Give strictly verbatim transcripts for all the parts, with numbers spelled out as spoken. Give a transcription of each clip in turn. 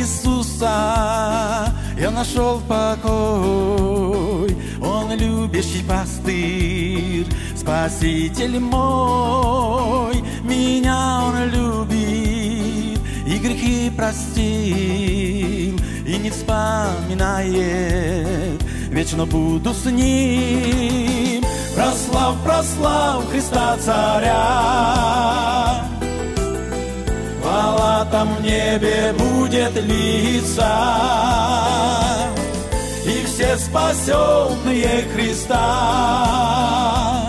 Иисуса я нашел покой. Он любящий пастырь, Спаситель мой. Меня Он любит и грехи простил, и не вспоминает, вечно буду с Ним. Прослав, прослав Христа Царя, хвала там в небе будет литься, и все спасенные Христа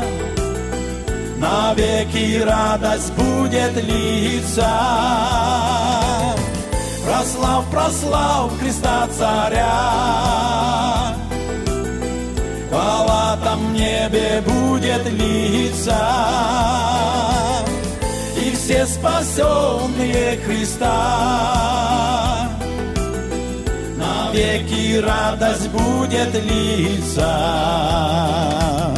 навеки радость будет литься. Прослав, прослав Христа Царя, хвала там в небе будет литься, и все спасенные Христа навеки радость будет литься.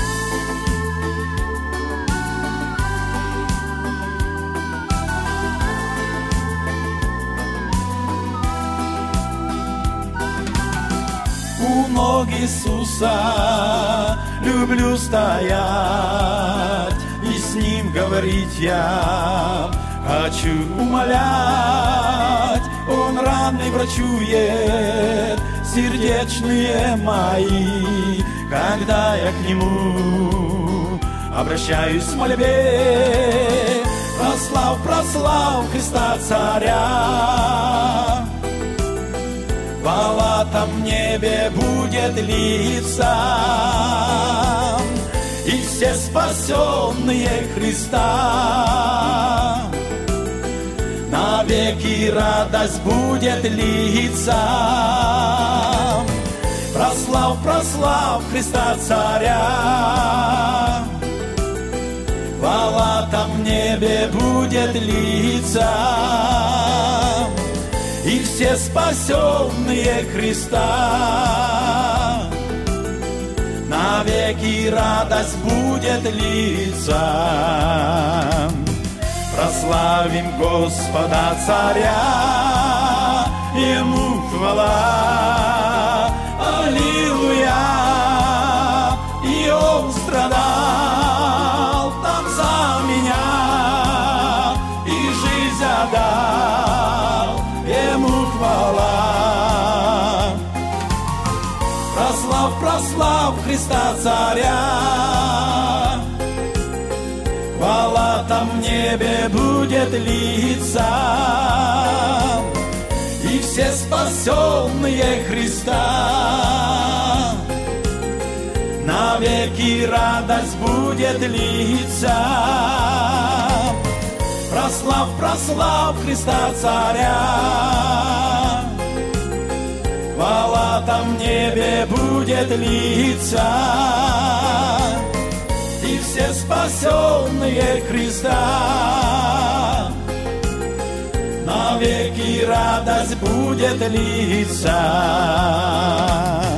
У ног Иисуса люблю стоять и с Ним говорить я хочу умолять. Он раны врачует сердечные мои, когда я к Нему обращаюсь в мольбе. Прослав, прослав Христа Царя, хвала там в небе будет литься, и все спасенные Христа навеки радость будет литься. Прослав, прослав Христа Царя, хвала там в небе будет литься, и все спасенные Христа навеки радость будет литься. Прославим Господа Царя, Ему хвала, аллилуйя. И Он страдал там за меня, и жизнь отдал, Ему хвала. Прослав, прослав Христа Царя, хвала там в небе будет литься, и все спасенные Христа навеки радость будет литься. Прослав, прослав Христа Царя, хвала там в небе будет литься, и все спасенные Христа навеки радость будет литься.